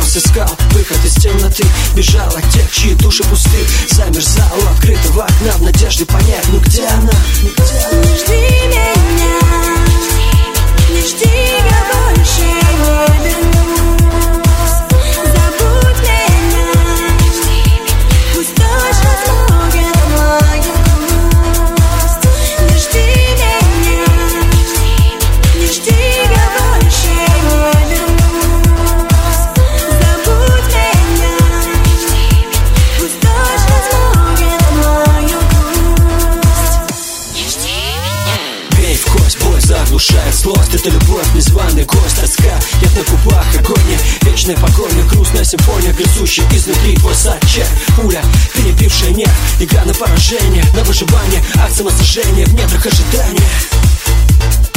голос искал выход из темноты, бежал от тех, чьи души пусты. Замерзал у открытого окна в надежде понять, ну где она? Не жди меня, не жди, я больше не вернусь. Забудь меня, пусть точно смогет мою грусть. Не жди меня, не жди, я больше не вернусь. Забудь меня, пусть точно смогет мою грусть. Не жди меня. Бей в кость, боль заглушает злость. Это любовь, незваный гость, тоска. Яд на губах, агония, вечная погоня, грустная симфония, грызущая изнутри твой сачек. Пуля, перебившая нерв, игра на поражение, на выживание, акт самосожжения в недрах ожидания.